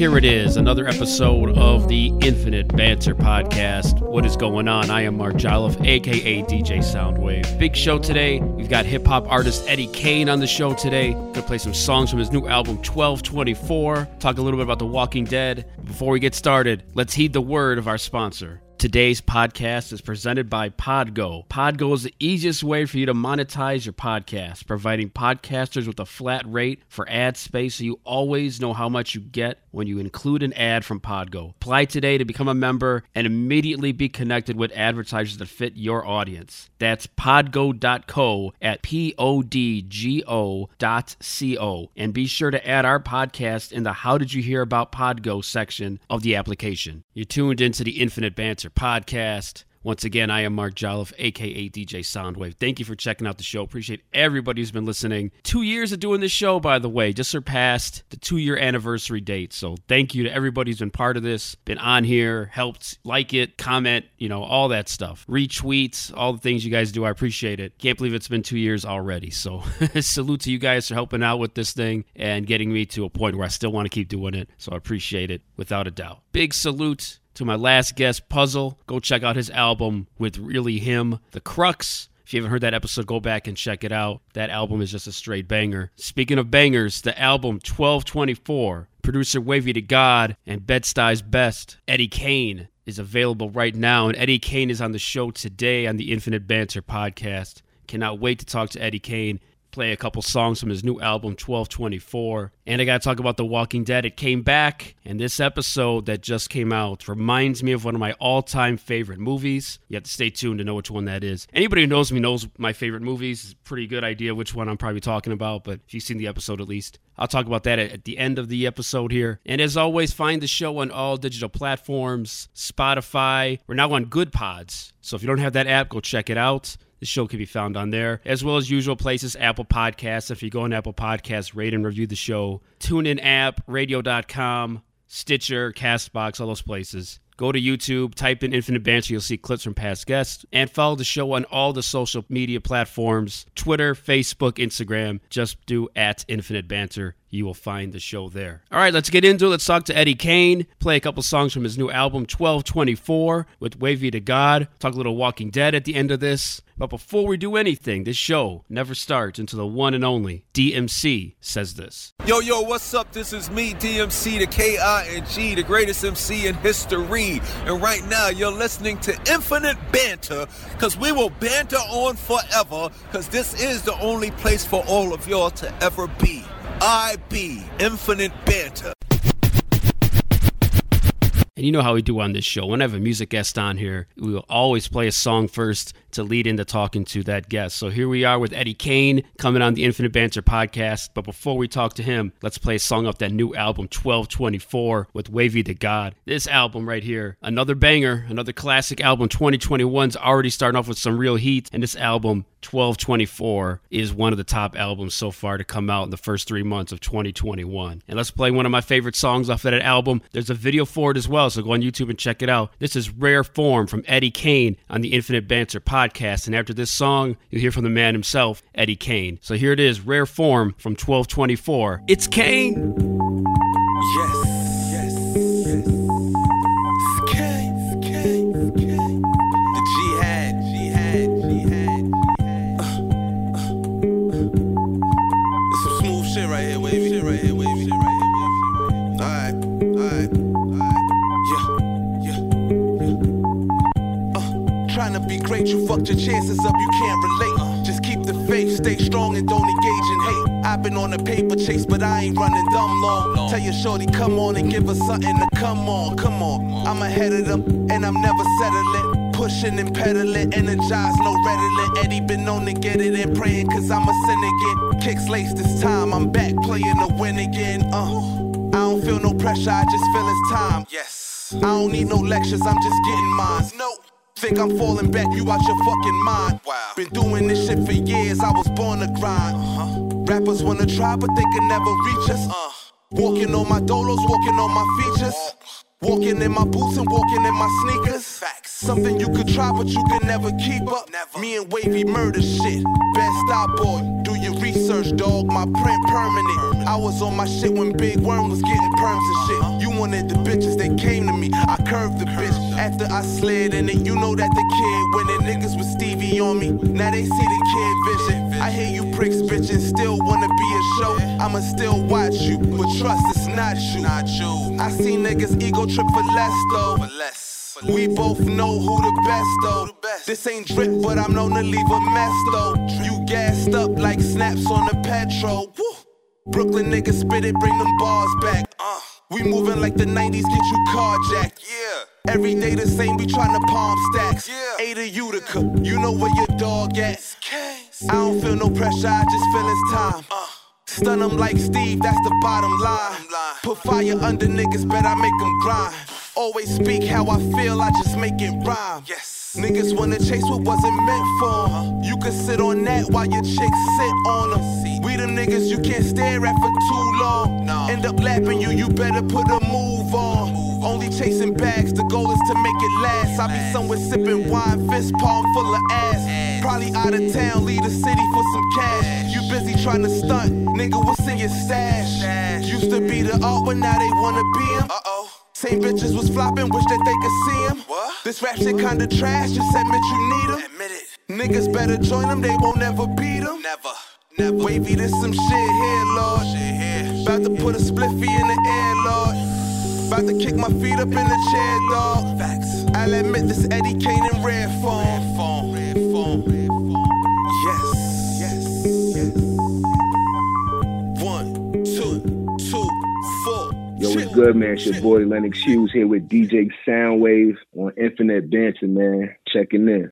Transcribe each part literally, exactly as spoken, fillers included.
Here it is, another episode of the Infinite Banter Podcast. What is going on? I am Mark Jolliffe, aka D J Soundwave. Big show today. We've got hip-hop artist Eddie Kane on the show today. Gonna play some songs from his new album twelve twenty-four. Talk a little bit about The Walking Dead. Before we get started, let's heed the word of our sponsor. Today's podcast is presented by Podgo. Podgo is the easiest way for you to monetize your podcast, providing podcasters with a flat rate for ad space so you always know how much you get when you include an ad from Podgo. Apply today to become a member and immediately be connected with advertisers that fit your audience. That's podgo dot co at P O D G O dot C O. And be sure to add our podcast in the How Did You Hear About Podgo section of the application. You're tuned into the Infinite Banter Podcast. Once again, I am Mark Jolliffe, aka D J Soundwave. Thank you for checking out the show. Appreciate everybody who's been listening. Two years of doing this show, by the way. Just surpassed the two-year anniversary date. So thank you to everybody who's been part of this, been on here, helped like it, comment, you know, all that stuff. Retweets, all the things you guys do. I appreciate it. Can't believe it's been two years already. So salute to you guys for helping out with this thing and getting me to a point where I still want to keep doing it. So I appreciate it without a doubt. Big salute to my last guest, Puzzle. Go check out his album with Really Him, The Crux. If you haven't heard that episode, go back and check it out. That album is just a straight banger. Speaking of bangers, the album twelve twenty-four, producer Wavy to God and Bed-Stuy's Best, Eddie Kane, is available right now. And Eddie Kane is on the show today on the Infinite Banter Podcast. Cannot wait to talk to Eddie Kane. Play a couple songs from his new album, twelve twenty-four. And I got to talk about The Walking Dead. It came back, and this episode that just came out reminds me of one of my all-time favorite movies. You have to stay tuned to know which one that is. Anybody who knows me knows my favorite movies. It's a pretty good idea which one I'm probably talking about, but if you've seen the episode at least, I'll talk about that at the end of the episode here. And as always, find the show on all digital platforms, Spotify. We're now on Good Pods, so if you don't have that app, go check it out. The show can be found on there, as well as usual places, Apple Podcasts. If you go on Apple Podcasts, rate and review the show. TuneIn app, radio dot com, Stitcher, CastBox, all those places. Go to YouTube, type in Infinite Banter, you'll see clips from past guests, and follow the show on all the social media platforms, Twitter, Facebook, Instagram. Just do at Infinite Banter. You will find the show there. All right, let's get into it. Let's talk to Eddie Kane, play a couple songs from his new album, twelve twenty-four, with Wavy to God. Talk a little Walking Dead at the end of this. But before we do anything, this show never starts until the one and only D M C says this. Yo, yo, what's up? This is me, D M C, the K I N G, the greatest M C in history. And right now, you're listening to Infinite Banter, because we will banter on forever, because this is the only place for all of y'all to ever be. I be Infinite Banter. And you know how we do on this show. When I have a music guest on here, we will always play a song first to lead into talking to that guest. So here we are with Eddie Kane coming on the Infinite Banter Podcast. But before we talk to him, let's play a song off that new album, twelve twenty-four, with Wavy to God. This album right here, another banger, another classic album. twenty twenty-one's already starting off with some real heat. And this album, twelve twenty-four, is one of the top albums so far to come out in the first three months of twenty twenty-one. And let's play one of my favorite songs off of that album. There's a video for it as well, so go on YouTube and check it out. This is Rare Form from Eddie Kane on the Infinite Banter Podcast. And after this song, you'll hear from the man himself, Eddie Kane. So here it is, Rare Form from twelve twenty-four. It's Kane! Yes, yes, yes. It's Kane, it's Kane, it's Kane. The jihad, jihad, jihad, jihad. Uh, uh, uh. It's some smooth shit right here, wavy. Shit right here, wavy. Shit right here, wavy. Alright, alright, alright. Yeah, yeah, yeah. Uh, trying to be great, you fucked your chances up, you can't relate. Uh, just keep the faith, stay strong and don't engage in hate. I've been on a paper chase, but I ain't running dumb long. No. Tell your shorty, come on and give her something to come on, come on. I'm ahead of them, and I'm never settling. Pushing and pedaling, energized, no redolent. Eddie been known to get it in, praying cause I'm a sin again. Kicks lace this time, I'm back playing to win again. Uh, I don't feel no pressure, I just feel it's time. Yes. I don't need no lectures, I'm just getting mine. No. Think I'm falling back, you out your fucking mind. Wow. Been doing this shit for years, I was born to grind. Uh-huh. Rappers wanna try, but they can never reach us. Uh. Walking on my dolos, walking on my features. Walking in my boots and walking in my sneakers. Facts. Something you could try, but you can never keep up. Never. Me and Wavy murder shit. Best style boy, do you research, dog, my print permanent. I was on my shit when Big Worm was getting perms and shit. You wanted the bitches, they came to me. I curved the bitch after I slid in it. You know that the kid winning niggas with Stevie on me. Now they see the kid vision. I hear you pricks bitches still wanna be a show. I'ma still watch you, but trust it's not you. Not you. I see niggas ego trip for less though. For less. We both know who the best though. This ain't drip, but I'm known to leave a mess though. You gassed up like snaps on the petrol. Woo. Brooklyn niggas spit it, bring them bars back. Uh, we moving like the nineties, get you carjacked. Yeah. Every day the same, we tryna palm stacks. Yeah. A to Utica, you know where your dog at. I don't feel no pressure, I just feel it's time. Uh. Stun them like Steve, that's the bottom line. Put fire under niggas, bet I make them grind. Always speak how I feel, I just make it rhyme. Yes. Niggas wanna chase what wasn't meant for them. You can sit on that while your chicks sit on them. We them niggas you can't stare at for too long. No. End up lapping you, you better put a move on. Move. Only chasing bags, the goal is to make it last. I be somewhere sipping wine, fist palm full of ass. ass. Probably out of town, leave the city for some cash. You busy trying to stunt, nigga, what's in your stash? stash. Used to be the art, but now they wanna be him. Uh-oh. Same bitches was flopping, wish that they could see him. What? This rap shit kinda trash, just admit you need him. Admit it. Niggas better join them, they won't never beat them. Never, never. Wavy, this some shit here, Lord. Shit here. About to put a spliffy in the air, Lord. About to kick my feet up in the chair, dog. Facts. I'll admit this Eddie Kane in rare form. Rare form, rare form, rare form. Yes, yes, yes. One, two, two, four. Yo, what's good, man? It's your boy Lennox Hughes here with D J Soundwave on Infinite Banter, man. Checking in.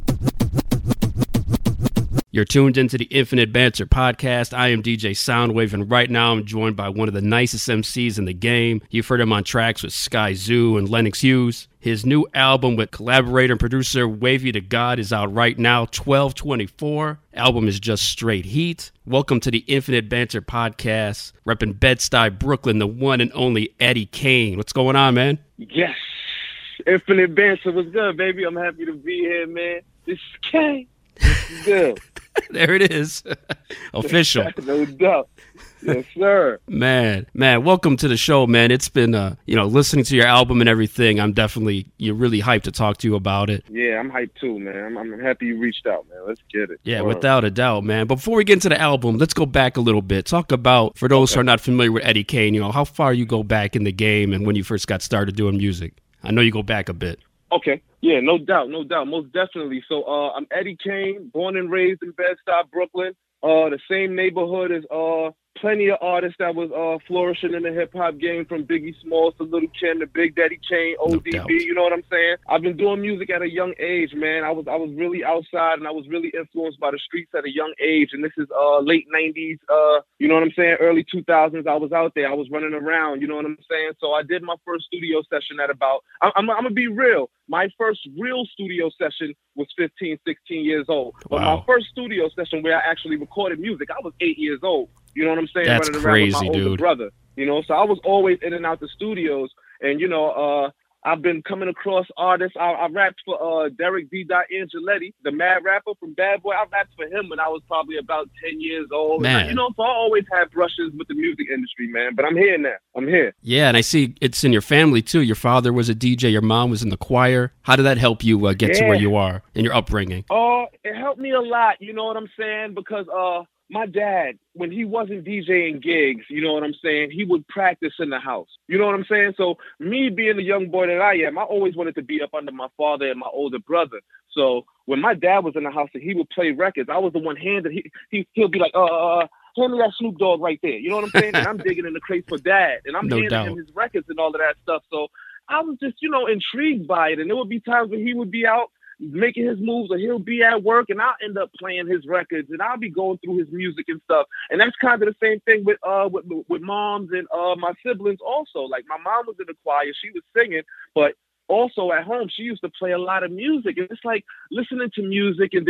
You're tuned into the Infinite Banter podcast. I am D J Soundwave, and right now I'm joined by one of the nicest M Cs in the game. You've heard him on tracks with Sky Zoo and Lennox Hughes. His new album with collaborator and producer Wavy to God is out right now, twelve twenty-four. Album is just straight heat. Welcome to the Infinite Banter podcast. Repping Bed-Stuy, Brooklyn, the one and only Eddie Kane. What's going on, man? Yes. Infinite Banter was good, baby. I'm happy to be here, man. This is Kane. This is good. There it is. Official. No doubt. Yes, sir. Man, man, welcome to the show, man. It's been, uh, you know, listening to your album and everything. I'm definitely, you're really hyped to talk to you about it. Yeah, I'm hyped too, man. I'm, I'm happy you reached out, man. Let's get it. Yeah, without a doubt, man. But before we get into the album, let's go back a little bit. Talk about, for those okay. who are not familiar with Eddie Kane, you know, how far you go back in the game and when you first got started doing music. I know you go back a bit. Okay. Yeah, no doubt, no doubt, most definitely. So uh, I'm Eddie Kane, born and raised in Bed-Stuy, Brooklyn, uh, the same neighborhood as uh, plenty of artists that was uh, flourishing in the hip-hop game, from Biggie Smalls to Little Kim to Big Daddy Kane, O D B, no you know what I'm saying? I've been doing music at a young age, man. I was I was really outside, and I was really influenced by the streets at a young age, and this is uh, late nineties, uh, you know what I'm saying, early two thousands. I was out there. I was running around, you know what I'm saying? So I did my first studio session at about, I'm, I'm, I'm going to be real. My first real studio session was fifteen, sixteen years old. But wow. my first studio session where I actually recorded music, I was eight years old. You know what I'm saying? That's Running crazy, around with my older dude. brother. You know, so I was always in and out the studios. And, you know, uh, I've been coming across artists. I, I rapped for uh, Derek D. Angeletti, the mad rapper from Bad Boy. I rapped for him when I was probably about ten years old. Man. And, you know, so I always had brushes with the music industry, man. But I'm here now. I'm here. Yeah, and I see it's in your family, too. Your father was a D J. Your mom was in the choir. How did that help you uh, get yeah. to where you are in your upbringing? Oh, uh, it helped me a lot. You know what I'm saying? Because uh, my dad, when he wasn't DJing gigs, you know what I'm saying, he would practice in the house. You know what I'm saying? So me being the young boy that I am, I always wanted to be up under my father and my older brother. So when my dad was in the house and he would play records, I was the one handed. He, he, he'll be like, uh, uh, hand me that Snoop Dogg right there. You know what I'm saying? And I'm digging in the crates for dad. And I'm no handing doubt. him his records and all of that stuff. So I was just, you know, intrigued by it. And there would be times when he would be out making his moves, or he'll be at work and I'll end up playing his records and I'll be going through his music and stuff. And that's kind of the same thing with uh with, with moms and uh my siblings also. Like my mom was in the choir, she was singing, but also at home she used to play a lot of music. And it's like listening to music, and then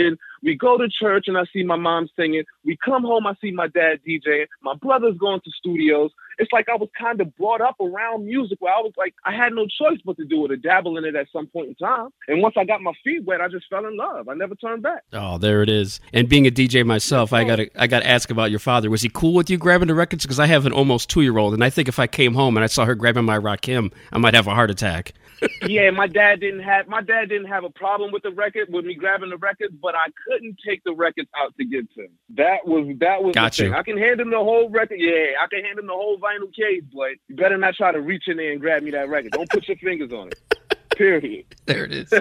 We go to church and I see my mom singing. We come home, I see my dad DJing. My brother's going to studios. It's like I was kind of brought up around music where I was like, I had no choice but to do it or dabble in it at some point in time. And once I got my feet wet, I just fell in love. I never turned back. Oh, there it is. And being a D J myself, I got to I got to ask about your father. Was he cool with you grabbing the records? Because I have an almost two-year-old, and I think if I came home and I saw her grabbing my Rakim, I might have a heart attack. Yeah, my dad didn't have my dad didn't have a problem with the record, with me grabbing the records, but I couldn't take the records out to give to him. That was that was Got the thing. you. I can hand him the whole record. Yeah, I can hand him the whole vinyl case, but you better not try to reach in there and grab me that record. Don't put your fingers on it. Period. There it is.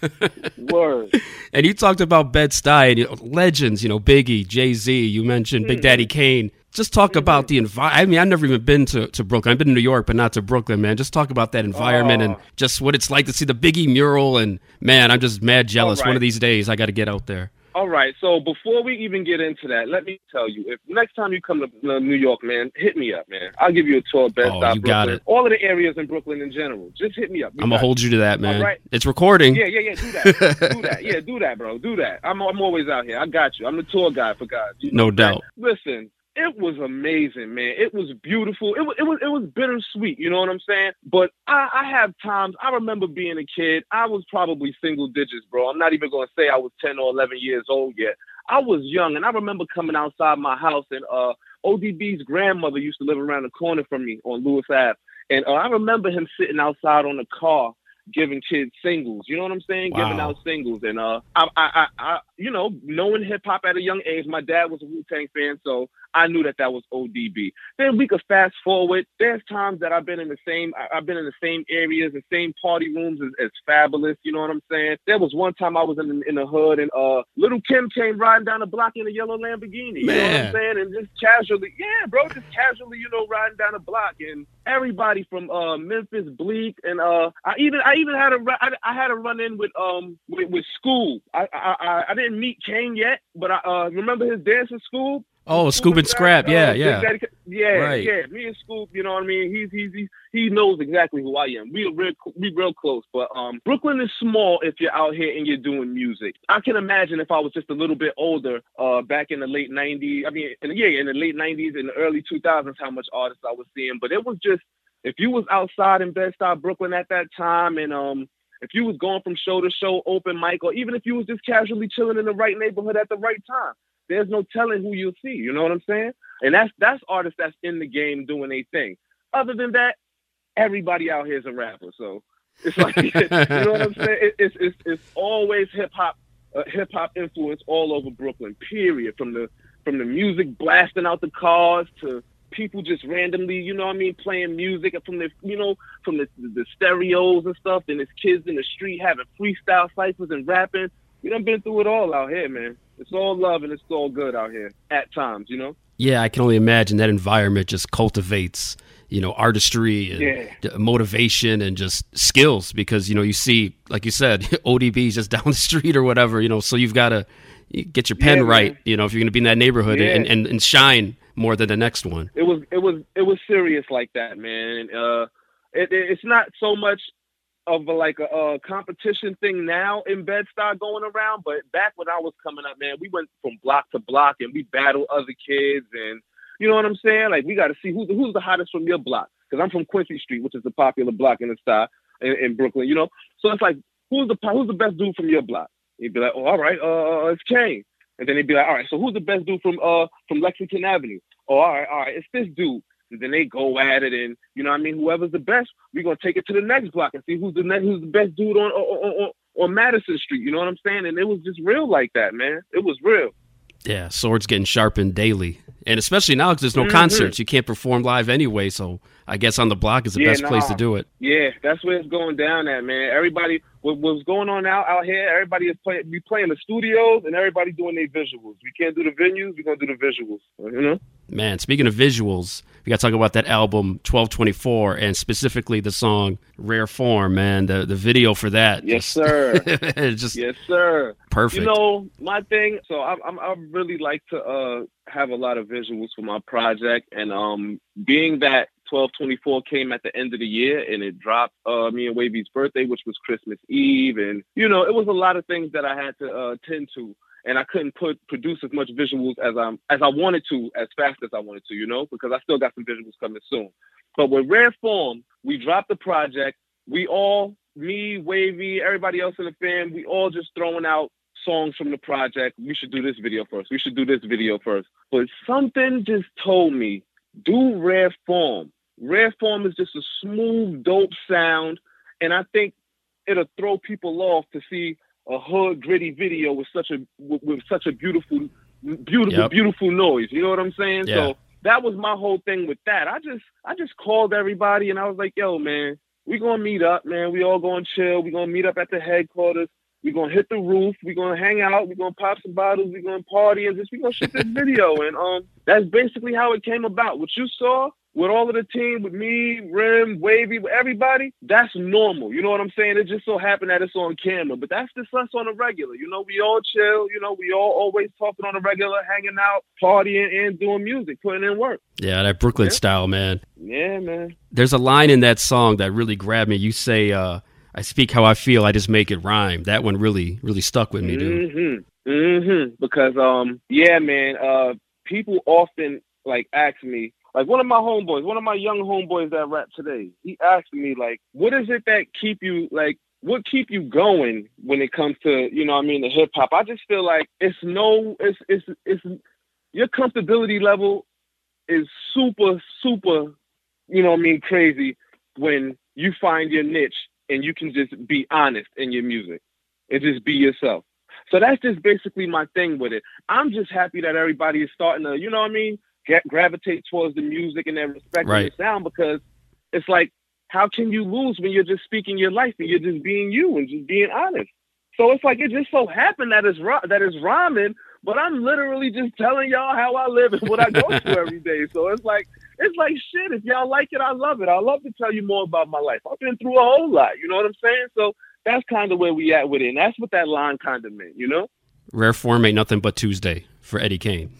Word. And you talked about Bed-Stuy, you know, legends, you know, Biggie, Jay-Z, you mentioned Big Daddy Kane. Just talk about the environment. I mean, I've never even been to, to Brooklyn. I've been to New York, but not to Brooklyn, man. Just talk about that environment Oh. and just what it's like to see the Biggie mural. And, man, I'm just mad jealous. All right. One of these days, I got to get out there. All right, so before we even get into that, let me tell you, if next time you come to uh, New York, man, hit me up, man. I'll give you a tour of Bed-Stuy, Oh, you Brooklyn, got it. all of the areas in Brooklyn in general. Just hit me up. We I'm going got to hold you to that, man. All right. It's recording. Yeah, yeah, yeah. Do that. do that. Yeah, do that, bro. Do that. I'm I'm always out here. I got you. I'm the tour guy for God. You No know, doubt. man. Listen, it was amazing, man. It was beautiful. It was it was it was bittersweet. You know what I'm saying? But I, I have times. I remember being a kid. I was probably single digits, bro. I'm not even going to say I was ten or eleven years old yet. I was young, and I remember coming outside my house, and uh, O D B's grandmother used to live around the corner from me on Lewis Avenue. And uh, I remember him sitting outside on the car giving kids singles. You know what I'm saying? Wow. Giving out singles. And, uh, I, I, I, I, you know, knowing hip-hop at a young age, my dad was a Wu-Tang fan, so I knew that that was O D B. Then we could fast forward. There's times that I've been in the same, I- I've been in the same areas, the same party rooms as, as Fabulous. You know what I'm saying? There was one time I was in the, in the hood, and uh, Little Kim came riding down the block in a yellow Lamborghini. You know what Man. I'm saying? And just casually, yeah, bro, just casually, you know, riding down the block, and everybody from uh, Memphis, Bleak, and uh, I even, I even had a, ru- I, I had a run in with um, with, with School. I, I, I, I didn't meet Kane yet, but I uh, remember his dance at School. Oh, Scoop and Scrap. Yeah, Uh, yeah. Big Daddy- yeah, Right. yeah. Me and Scoop, you know what I mean. He's he's, he's he knows exactly who I am. We are real we real close. But um, Brooklyn is small if you're out here and you're doing music. I can imagine if I was just a little bit older, uh, back in the late nineties. I mean, in, yeah, in the late nineties and the early two thousands, how much artists I was seeing. But it was just if you was outside in Bed-Stuy, Brooklyn at that time, and um. If you was going from show to show, open mic, or even if you was just casually chilling in the right neighborhood at the right time, there's no telling who you'll see. You know what I'm saying? And that's that's artists that's in the game doing a thing. Other than that, everybody out here is a rapper. So it's like, you know what I'm saying? It, it's it's it's always hip hop, uh, hip hop influence all over Brooklyn. Period. From the from the music blasting out the cars to people just randomly, you know what I mean, playing music from the, you know, from the, the, the stereos and stuff. And it's kids in the street having freestyle ciphers and rapping. We done been through it all out here, man. It's all love and it's all good out here at times, you know? Yeah, I can only imagine that environment just cultivates, you know, artistry and Yeah. d- motivation and just skills because, you know, you see, like you said, O D B's just down the street or whatever, you know, so you've got to get your pen Yeah, right, man. you know, if you're going to be in that neighborhood Yeah. and, and, and shine more than the next one. It was, it was, it was serious like that, man. Uh, it, it, it's not so much of a, like a, a competition thing now in Bed-Stuy going around, but back when I was coming up, man, we went from block to block and we battled other kids, and you know what I'm saying? Like we got to see who's the, who's the hottest from your block, because I'm from Quincy Street, which is a popular block in the style in, in Brooklyn, you know. So it's like who's the who's the best dude from your block? He'd be like, oh, all right, uh, it's Kane, and then they'd be like, all right, so who's the best dude from uh from Lexington Avenue? Oh, all right, all right, it's this dude. And then they go at it, and you know what I mean. Whoever's the best, we're gonna take it to the next block and see who's the next, who's the best dude on on, on on Madison Street. You know what I'm saying? And it was just real like that, man. It was real. Yeah, swords getting sharpened daily. And especially now because there's no Mhm. concerts. You can't perform live anyway, so I guess on the block is the Yeah, best place to nah. do it. Yeah, that's where it's going down at, man. Everybody, what, what's going on out out here? Everybody is playing. We playing the studios, and everybody doing their visuals. We can't do the venues. We're gonna do the visuals. You know? Man, speaking of visuals, we got to talk about that album twelve twenty-four and specifically the song Rare Form, man. The the video for that. Yes, just, sir. it's just Yes, sir. perfect. You know, my thing. So I, I'm, I really like to uh, have a lot of visuals for my project, and um, being that twelve twenty-four came at the end of the year, and it dropped uh, me and Wavy's birthday, which was Christmas Eve, and you know, it was a lot of things that I had to uh, tend to. and I couldn't put produce as much visuals as I as I wanted to, as fast as I wanted to, you know, because I still got some visuals coming soon. But with Rare Form, we dropped the project. We all, me, Wavy, everybody else in the fam, we all just throwing out songs from the project. We should do this video first. We should do this video first. But something just told me, do Rare Form. Rare Form is just a smooth, dope sound, and I think it'll throw people off to see a hood gritty video with such a with, with such a beautiful, beautiful, yep. beautiful noise. You know what I'm saying? Yeah. So that was my whole thing with that. I just I just called everybody and I was like, yo, man, we gonna meet up, man. We all gonna chill. We gonna meet up at the headquarters. We gonna hit the roof. We gonna hang out. We gonna pop some bottles. We gonna party and just we gonna shoot this video. And um, that's basically how it came about. What you saw with all of the team, with me, Rim, Wavy, with everybody, that's normal. You know what I'm saying? It just so happened that it's on camera, but that's just us on a regular. You know, we all chill. You know, we all always talking on a regular, hanging out, partying, and doing music, putting in work. Yeah, that Brooklyn yeah. style, man. Yeah, man. There's a line in that song that really grabbed me. You say, uh, I speak how I feel, I just make it rhyme. That one really, really stuck with me, dude. Mm-hmm. Mm-hmm. Because, um, yeah, man, uh, people often, like, ask me, like one of my homeboys, one of my young homeboys that rap today, he asked me, like, what is it that keep you, like, what keep you going when it comes to, you know what I mean, the hip hop? I just feel like it's no, it's, it's, it's, your comfortability level is super, super, you know what I mean, crazy when you find your niche and you can just be honest in your music and just be yourself. So that's just basically my thing with it. I'm just happy that everybody is starting to, you know what I mean, get gravitate towards the music and then respect right. the sound, because it's like, how can you lose when you're just speaking your life and you're just being you and just being honest? So it's like, it just so happened that it's, that it's rhyming, but I'm literally just telling y'all how I live and what I go through every day. So it's like, it's like, shit, if y'all like it, I love it. I love to tell you more about my life. I've been through a whole lot, you know what I'm saying? So that's kind of where we at with it. And that's what that line kind of meant, you know? Rare Form ain't nothing but Tuesday for Eddie Kane.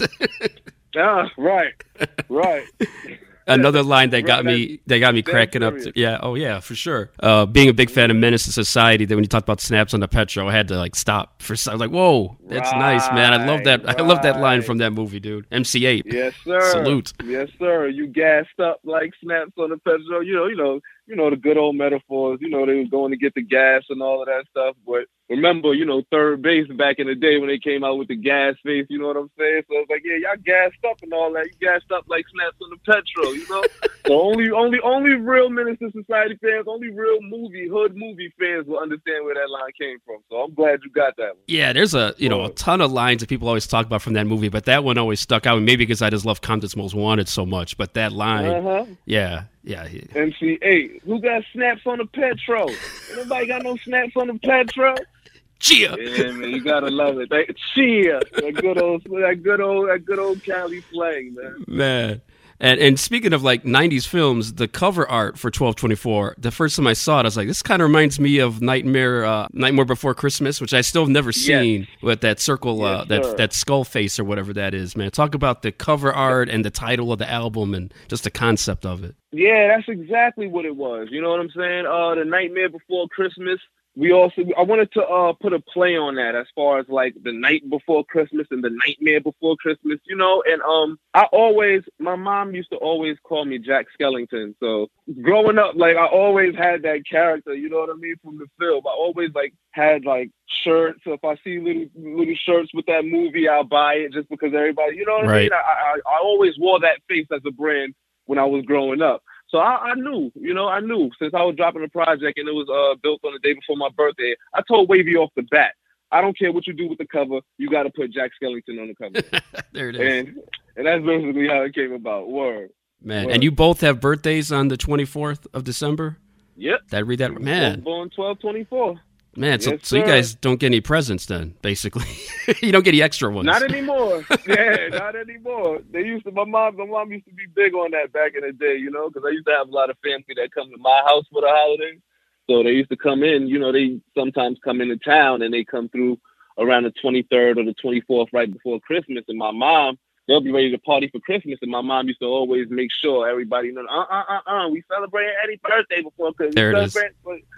Ah, right, right. Another line that got me that got me cracking up. To, yeah, oh yeah, for sure. Uh, being a big fan of Menace to Society, that when you talked about snaps on the Petro, I had to like stop for. I was like, whoa, that's right, nice, man. I love that. Right. I love that line from that movie, dude. M C eight. Yes, sir. Salute. Yes, sir. You gassed up like snaps on the Petro. You know, you know, you know the good old metaphors. You know, they was going to get the gas and all of that stuff, but. Remember, you know, third base back in the day when they came out with the gas face, you know what I'm saying? So it's like, yeah, y'all gassed up and all that. You gassed up like snaps on the Petro, you know? So only only, only real Menace to Society fans, only real movie, hood movie fans will understand where that line came from. So I'm glad you got that one. Yeah, there's a, you know, a ton of lines that people always talk about from that movie, but that one always stuck out. Maybe because I just love Compton's Most Wanted so much, but that line, uh-huh. yeah, yeah. M C eight, who got snaps on the Petro? Anybody got no snaps on the Petro? Chia. Yeah, man, you gotta love it. That, Chia, that good old, that good old, that good old Cali slang, man. Man, and and speaking of like nineties films, the cover art for twelve twenty-four. The first time I saw it, I was like, this kind of reminds me of Nightmare, uh, Nightmare Before Christmas, which I still have never seen. Yes. With that circle, yes, uh, that that skull face or whatever that is. Man, talk about the cover art and the title of the album and just the concept of it. Yeah, that's exactly what it was. You know what I'm saying? Uh, the Nightmare Before Christmas. We also, I wanted to uh, put a play on that as far as like the night before Christmas and the nightmare before Christmas, you know, and um, I always, my mom used to always call me Jack Skellington. So growing up, like I always had that character, you know what I mean, from the film. I always like had like shirts. So if I see little little shirts with that movie, I'll buy it just because everybody, you know what right. I mean? I, I, I always wore that face as a brand when I was growing up. So I, I knew, you know, I knew since I was dropping a project and it was uh, built on the day before my birthday. I told Wavy off the bat, I don't care what you do with the cover, you got to put Jack Skellington on the cover. There it is. And, and that's basically how it came about. Word. Man, Word. And you both have birthdays on the twenty-fourth of December? Yep. Did I read that? Man. Born twelve twenty-four. Man, so, yes, so you guys don't get any presents then, basically. You don't get any extra ones. Not anymore. Yeah, not anymore. They used to, my mom, my mom used to be big on that back in the day, you know, because I used to have a lot of family that come to my house for the holidays. So they used to come in, you know, they sometimes come into town and they come through around the twenty-third or the twenty-fourth right before Christmas. And my mom, they'll be ready to party for Christmas. And my mom used to always make sure everybody, you know, uh, uh, uh, uh, we celebrate Eddie's birthday before Christmas. There it is.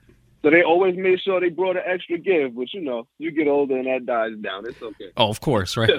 So they always made sure they brought an extra gift, but you know, you get older and that dies down. It's okay. Oh, of course, right?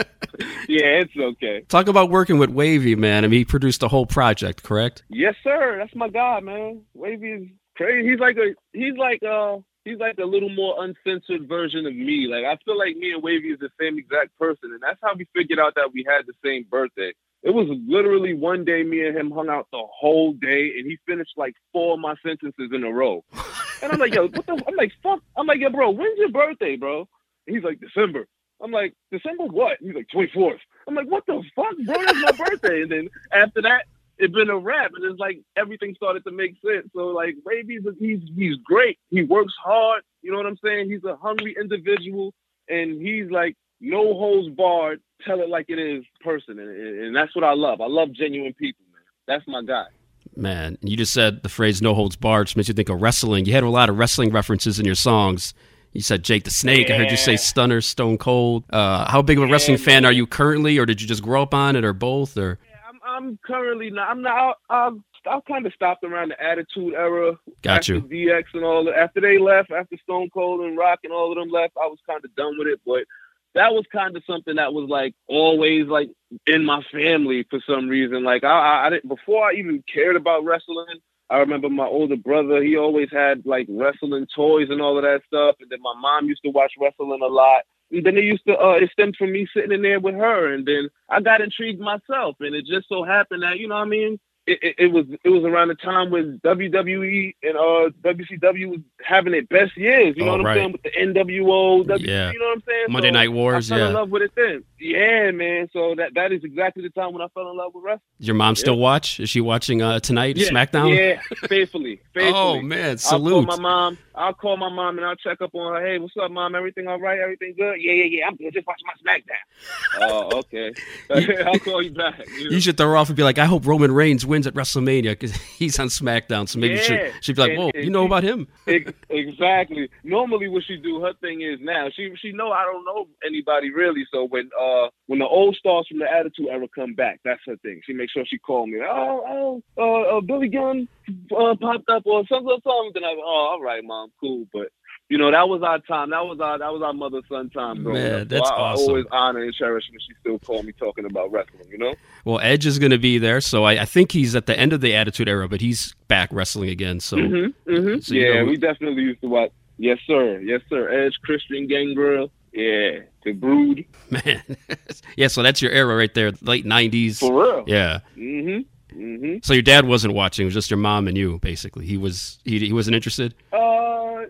Yeah, it's okay. Talk about working with Wavy, man. I mean, he produced the whole project, correct? Yes, sir. That's my guy, man. Wavy is crazy. He's like a he's like uh he's like a little more uncensored version of me. Like I feel like me and Wavy is the same exact person, and that's how we figured out that we had the same birthday. It was literally one day me and him hung out the whole day, and he finished like four of my sentences in a row. And I'm like, yo, what the? I'm like, fuck. I'm like, yo, bro, when's your birthday, bro? And he's like, December. I'm like, December what? He's like, twenty-fourth. I'm like, what the fuck, bro? That's my birthday. And then after that, it's been a wrap. And it's like everything started to make sense. So like, Wavy's he's he's great. He works hard. You know what I'm saying? He's a hungry individual, and he's like no holds barred, tell it like it is person, and, and that's what I love. I love genuine people, man. That's my guy. Man, you just said the phrase "no holds barred," which makes you think of wrestling. You had a lot of wrestling references in your songs. You said Jake the Snake. Yeah. I heard you say Stunner, Stone Cold. Uh, how big of a yeah, wrestling fan man. Are you currently, or did you just grow up on it, or both? Or yeah, I'm, I'm currently not. I'm not. I've, I've kind of stopped around the Attitude Era. Got after you. D X and all that. After they left, after Stone Cold and Rock and all of them left, I was kind of done with it. But that was kind of something that was like always like in my family for some reason. Like I, I, I didn't, before I even cared about wrestling, I remember my older brother, he always had like wrestling toys and all of that stuff. And then my mom used to watch wrestling a lot. And then it used to, uh, it stemmed from me sitting in there with her. And then I got intrigued myself. And it just so happened that, you know what I mean? It, it, it was it was around the time when W W E and uh, W C W was having their best years. You know oh, what I'm right. saying? With the N W O, W, yeah. you know what I'm saying? Monday so Night Wars, I fell yeah. in love with it then. Yeah, man. So that that is exactly the time when I fell in love with wrestling. Does your mom yeah. still watch? Is she watching uh, tonight, yeah. SmackDown? Yeah, faithfully. faithfully. Oh, man, salute. I'll call my mom. I'll call my mom and I'll check up on her. Hey, what's up, mom? Everything all right? Everything good? Yeah, yeah, yeah. I'm good. Just watching my SmackDown. Oh, okay. I'll call you back. You, know? You should throw her off and be like, I hope Roman Reigns wins at WrestleMania because he's on SmackDown. So maybe yeah. she she'd be like, whoa, and, and you know she, about him? Exactly. Normally what she do, her thing is now, she she know I don't know anybody really. So when uh when the old stars from the Attitude Era come back, that's her thing. She makes sure she call me. Oh, oh, uh, uh, Billy Gunn uh, popped up or something or something. Then I go, oh, all right, mom, cool. But you know, that was our time. That was our that was our mother son time, bro. Man, that's so I, awesome. I always honor and cherish when she still call me talking about wrestling. You know. Well, Edge is going to be there, so I, I think he's at the end of the Attitude Era, but he's back wrestling again. So, mm-hmm, mm-hmm. so yeah, know, we definitely used to watch. Yes, sir. Yes, sir. Edge, Christian, Gangrel. Yeah, the Brood. Man, yeah. So that's your era right there, late nineties. For real. Yeah. Mm-hmm. Mm-hmm. So your dad wasn't watching; it was just your mom and you, basically. He was he he wasn't interested. Uh,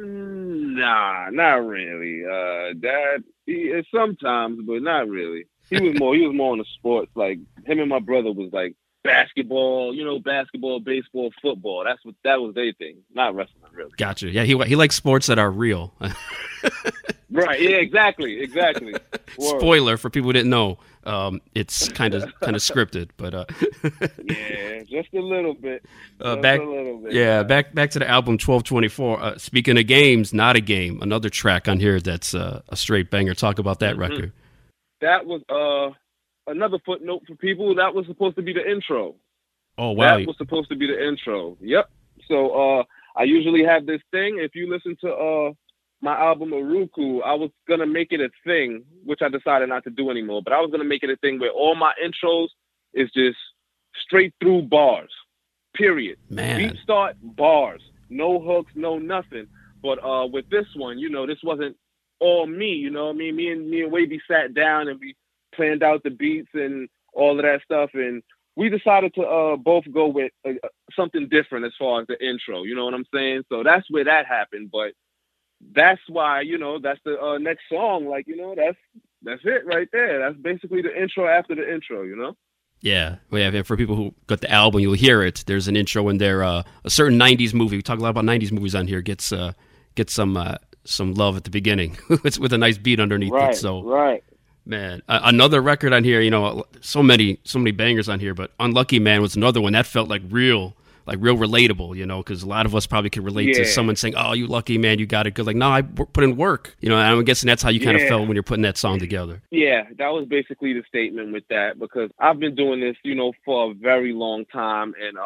nah, not really. Uh, dad, he sometimes, but not really. He was more. He was more on the sports. Like him and my brother was like basketball. You know, basketball, baseball, football. That's what that was their thing. Not wrestling, really. Gotcha. Yeah, he he likes sports that are real. Right. Yeah. Exactly. Exactly. Word. Spoiler for people who didn't know. Um, it's kind of kind of scripted, but uh, yeah, just a little bit. Uh, just back, a little bit. yeah, back back to the album twelve twenty-four. Uh, speaking of games, not a game. Another track on here that's uh, a straight banger. Talk about that mm-hmm. record. That was uh another footnote for people. That was supposed to be the intro. Oh wow! That was supposed to be the intro. Yep. So uh, I usually have this thing. If you listen to uh. my album Uruku, I was going to make it a thing, which I decided not to do anymore, but I was going to make it a thing where all my intros is just straight through bars, period. Man. Beat start, bars, no hooks, no nothing. But uh, with this one, you know, this wasn't all me, you know what I mean? Me and, me and Wavy sat down and we planned out the beats and all of that stuff, and we decided to uh, both go with uh, something different as far as the intro, you know what I'm saying? So that's where that happened, but that's why, you know, that's the uh, next song. Like, you know, that's that's it right there. That's basically the intro after the intro, you know? Yeah. Well, yeah, for people who got the album, you'll hear it. There's an intro in there. Uh, a certain nineties movie, we talk a lot about nineties movies on here, gets uh, gets some uh, some love at the beginning. It's with a nice beat underneath right, it. So, right. Man, uh, another record on here, you know, so many so many bangers on here, but Unlucky Man was another one that felt like real. Like real relatable, you know, because a lot of us probably could relate yeah. to someone saying, "Oh, you lucky man, you got it good." Like, no, I w- put in work, you know. And I'm guessing that's how you kind yeah. of felt when you're putting that song together. Yeah, that was basically the statement with that, because I've been doing this, you know, for a very long time, and uh,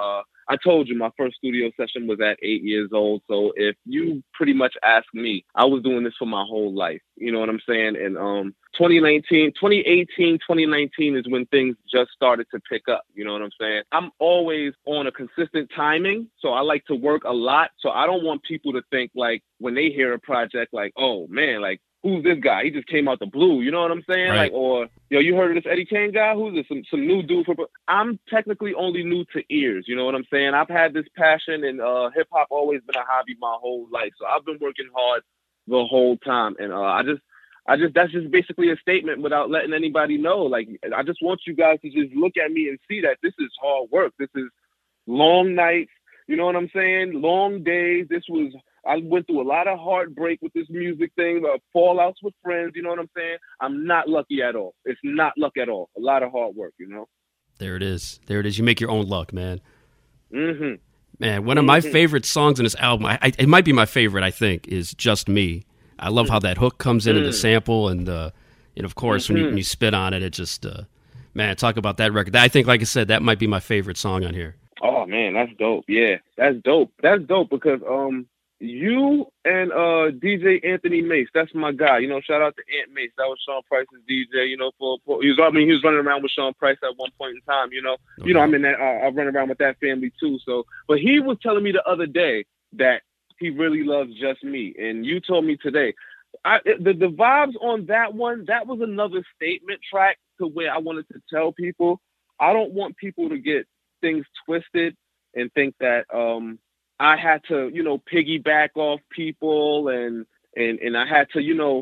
I told you my first studio session was at eight years old. So if you pretty much ask me, I was doing this for my whole life. You know what I'm saying? And um, twenty nineteen, twenty eighteen, twenty nineteen is when things just started to pick up. You know what I'm saying? I'm always on a consistent timing. So I like to work a lot. So I don't want people to think like when they hear a project like, oh man, like, who's this guy? He just came out the blue. You know what I'm saying? Right. Like, or, yo, you heard of this Eddie Kane guy? Who's this? Some, some new dude. For, I'm technically only new to ears. You know what I'm saying? I've had this passion, and uh, hip hop always been a hobby my whole life. So I've been working hard the whole time. And uh, I just, I just, that's just basically a statement without letting anybody know. Like, I just want you guys to just look at me and see that this is hard work. This is long nights. You know what I'm saying? Long days. This was, I went through a lot of heartbreak with this music thing, uh, fallouts with friends. You know what I'm saying? I'm not lucky at all. It's not luck at all. A lot of hard work, you know? There it is. There it is. You make your own luck, man. Mm-hmm. Man, one of my favorite songs in this album, I, I, it might be my favorite, I think, is Just Me. I love how that hook comes in mm. and the sample, and, uh, and of course, mm-hmm. when, you, when you spit on it, it just, uh, man, talk about that record. I think, like I said, that might be my favorite song on here. Oh, man, that's dope. Yeah, that's dope. That's dope because um, you and uh, D J Anthony Mace, that's my guy. You know, shout out to Ant Mace. That was Sean Price's D J, you know, for, for he was, I mean, he was running around with Sean Price at one point in time, you know. Okay. You know, I'm in that, uh, I run around with that family too. So, but he was telling me the other day that he really loves Just Me. And you told me today. I, the, the vibes on that one, that was another statement track to where I wanted to tell people, I don't want people to get things twisted and think that um, I had to, you know, piggyback off people and, and, and I had to, you know,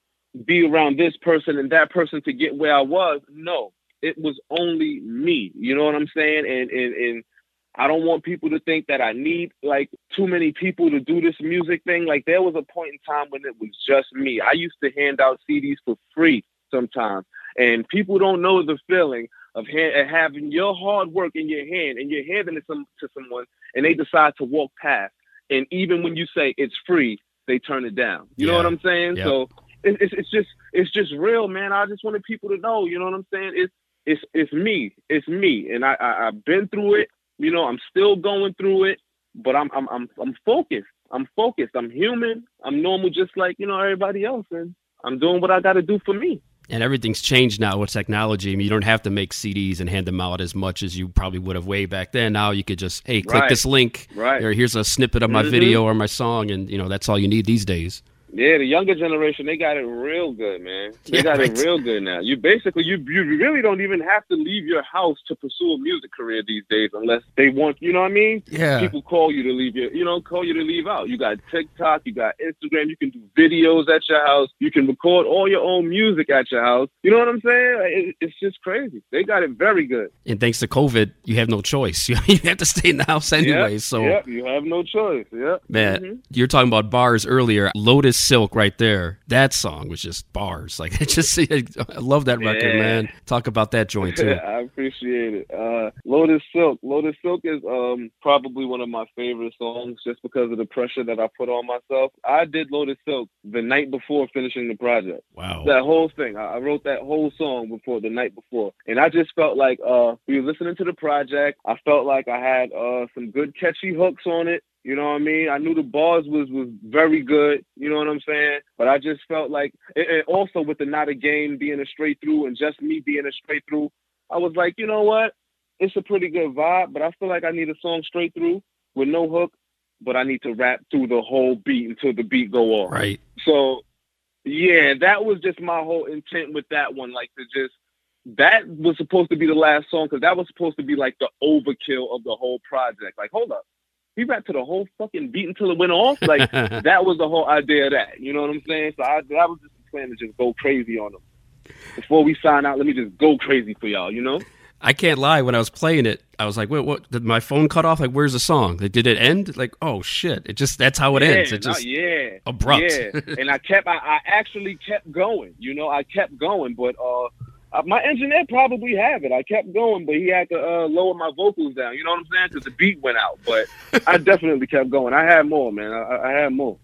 be around this person and that person to get where I was. No, it was only me. You know what I'm saying? And, and, and I don't want people to think that I need like too many people to do this music thing. Like there was a point in time when it was just me. I used to hand out C Ds for free sometimes, and people don't know the feeling of ha- having your hard work in your hand and you're handing it some, to someone and they decide to walk past. And even when you say it's free, they turn it down. You yeah. know what I'm saying? Yep. So it, it's, it's just, it's just real, man. I just wanted people to know, you know what I'm saying? It's, it's, it's me. It's me. And I, I, I've been through it. You know, I'm still going through it, but I'm, I'm, I'm, I'm focused. I'm focused. I'm human. I'm normal, just like, you know, everybody else. And I'm doing what I got to do for me. And everything's changed now with technology. I mean, you don't have to make C Ds and hand them out as much as you probably would have way back then. Now you could just, hey, click right. this link. Right. Or here's a snippet of my mm-hmm. video or my song. And, you know, that's all you need these days. Yeah, the younger generation, they got it real good, man. They yeah, got right. it real good now. You basically, you you really don't even have to leave your house to pursue a music career these days unless they want, you know what I mean? Yeah. People call you to leave your, you know, call you to leave out. You got TikTok, you got Instagram, you can do videos at your house. You can record all your own music at your house. You know what I'm saying? It, it's just crazy. They got it very good. And thanks to COVID, you have no choice. You have to stay in the house anyway. Yep, so yep, you have no choice. Yep. Man, mm-hmm. You're talking about bars earlier. Lotus Silk right there. That song was just bars. Like, it just, I love that record, yeah. man. Talk about that joint, too. I appreciate it. Uh, Lotus Silk. Lotus Silk is um, probably one of my favorite songs just because of the pressure that I put on myself. I did Lotus Silk the night before finishing the project. Wow. That whole thing. I wrote that whole song before the night before. And I just felt like uh, we were listening to the project. I felt like I had uh, some good catchy hooks on it. You know what I mean? I knew the bars was, was very good. You know what I'm saying? But I just felt like, and also with the Not a Game being a straight through and Just Me being a straight through, I was like, you know what? It's a pretty good vibe, but I feel like I need a song straight through with no hook, but I need to rap through the whole beat until the beat go off. Right. So, yeah, that was just my whole intent with that one. Like to just, that was supposed to be the last song because that was supposed to be like the overkill of the whole project. Like, hold up. He rapped to the whole fucking beat until it went off. Like, that was the whole idea of that. You know what I'm saying? So I, that was just the plan to just go crazy on them. Before we sign out, let me just go crazy for y'all, you know? I can't lie. When I was playing it, I was like, wait, what? Did my phone cut off? Like, where's the song? Like, did it end? Like, oh, shit. It just, that's how it yeah, ends. It no, just, yeah, abrupt. Yeah. And I kept, I, I actually kept going. You know, I kept going. But uh, my engineer probably have it. I kept going, but he had to uh, lower my vocals down. You know what I'm saying? Because the beat went out. But I definitely kept going. I had more, man. I, I had more.